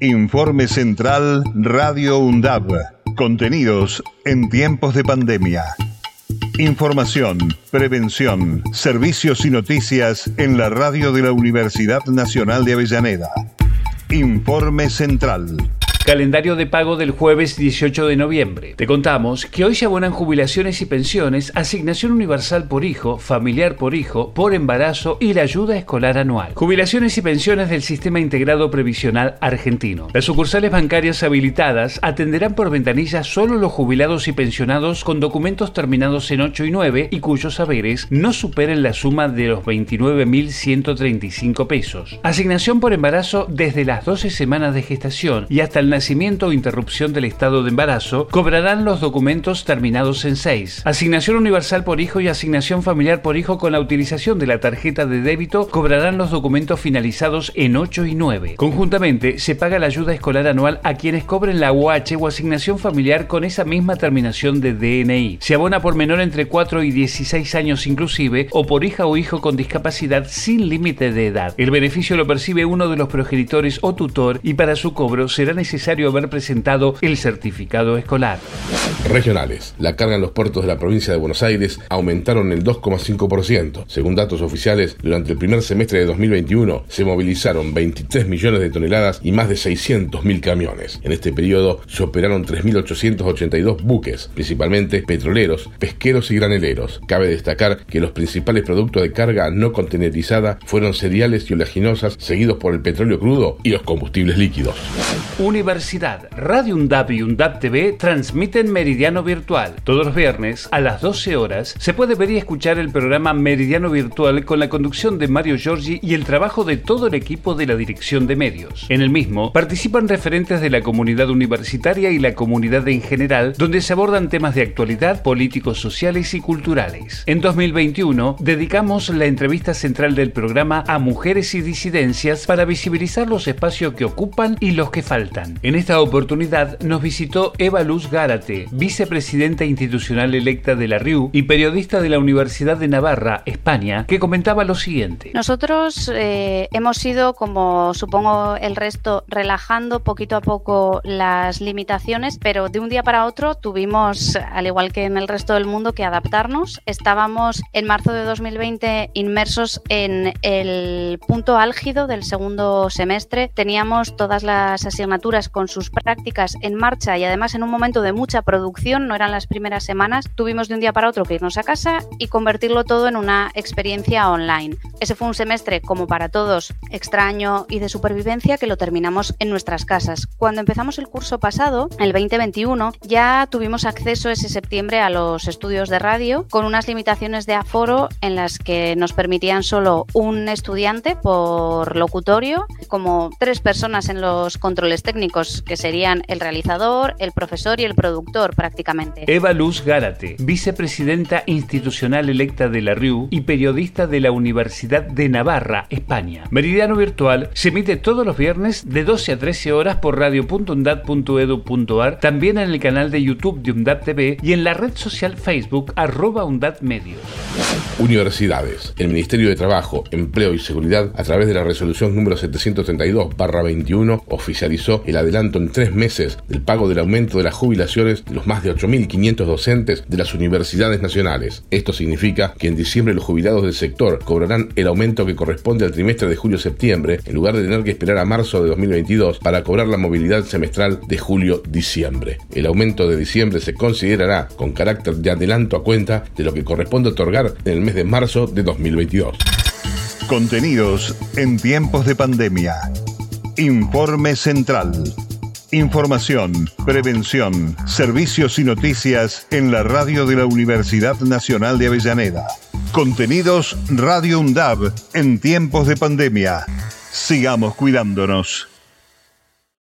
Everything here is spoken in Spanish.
Informe Central Radio UNDAB. Contenidos en tiempos de pandemia. Información, prevención, servicios y noticias en la radio de la Universidad Nacional de Avellaneda. Informe Central. Calendario de pago del jueves 18 de noviembre. Te contamos que hoy se abonan jubilaciones y pensiones, asignación universal por hijo, familiar por hijo, por embarazo y la ayuda escolar anual. Jubilaciones y pensiones del Sistema Integrado Previsional Argentino. Las sucursales bancarias habilitadas atenderán por ventanilla solo los jubilados y pensionados con documentos terminados en 8 y 9 y cuyos haberes no superen la suma de los 29.135 pesos. Asignación por embarazo desde las 12 semanas de gestación y hasta el nacimiento o interrupción del estado de embarazo, cobrarán los documentos terminados en 6. Asignación universal por hijo y asignación familiar por hijo con la utilización de la tarjeta de débito cobrarán los documentos finalizados en 8 y 9. Conjuntamente, se paga la ayuda escolar anual a quienes cobren la UH o asignación familiar con esa misma terminación de DNI. Se abona por menor entre 4 y 16 años inclusive o por hija o hijo con discapacidad sin límite de edad. El beneficio lo percibe uno de los progenitores o tutor y para su cobro será necesario haber presentado el certificado escolar. Regionales. La carga en los puertos de la provincia de Buenos Aires aumentaron el 2,5%. Según datos oficiales, durante el primer semestre de 2021 se movilizaron 23 millones de toneladas y más de 600.000 camiones. En este periodo se operaron 3.882 buques, principalmente petroleros, pesqueros y graneleros. Cabe destacar que los principales productos de carga no contenerizada fueron cereales y oleaginosas, seguidos por el petróleo crudo y los combustibles líquidos. Universidad. Radio UNDAB y UNDAB TV transmiten Meridiano Virtual. Todos los viernes a las 12 horas se puede ver y escuchar el programa Meridiano Virtual con la conducción de Mario Giorgi y el trabajo de todo el equipo de la Dirección de Medios. En el mismo participan referentes de la comunidad universitaria y la comunidad en general, donde se abordan temas de actualidad, políticos, sociales y culturales. En 2021 dedicamos la entrevista central del programa a mujeres y disidencias para visibilizar los espacios que ocupan y los que faltan. En esta oportunidad nos visitó Eva Luz Gárate, vicepresidenta institucional electa de la RIU y periodista de la Universidad de Navarra, España, que comentaba lo siguiente. Nosotros hemos ido, como supongo el resto, relajando poquito a poco las limitaciones, pero de un día para otro tuvimos, al igual que en el resto del mundo, que adaptarnos. Estábamos en marzo de 2020 inmersos en el punto álgido del segundo semestre. Teníamos todas las asignaturas con sus prácticas en marcha y además en un momento de mucha producción, no eran las primeras semanas, tuvimos de un día para otro que irnos a casa y convertirlo todo en una experiencia online. Ese fue un semestre, como para todos, extraño y de supervivencia que lo terminamos en nuestras casas. Cuando empezamos el curso pasado, el 2021, ya tuvimos acceso ese septiembre a los estudios de radio con unas limitaciones de aforo en las que nos permitían solo un estudiante por locutorio, como 3 personas en los controles técnicos, que serían el realizador, el profesor y el productor prácticamente. Eva Luz Gárate, vicepresidenta institucional electa de la RIU y periodista de la Universidad de Navarra, España. Meridiano Virtual se emite todos los viernes de 12 a 13 horas por radio.undad.edu.ar, también en el canal de YouTube de UNDAB TV y en la red social Facebook @UNDAB Medios. Universidades. El Ministerio de Trabajo, Empleo y Seguridad, a través de la resolución número 732/21, oficializó el adelanto en 3 meses del pago del aumento de las jubilaciones de los más de 8.500 docentes de las universidades nacionales. Esto significa que en diciembre los jubilados del sector cobrarán el aumento que corresponde al trimestre de julio-septiembre, en lugar de tener que esperar a marzo de 2022 para cobrar la movilidad semestral de julio-diciembre. El aumento de diciembre se considerará con carácter de adelanto a cuenta de lo que corresponde otorgar en el mes de marzo de 2022. Contenidos en tiempos de pandemia. Informe Central. Información, prevención, servicios y noticias en la radio de la Universidad Nacional de Avellaneda. Contenidos Radio UNDAB en tiempos de pandemia. Sigamos cuidándonos.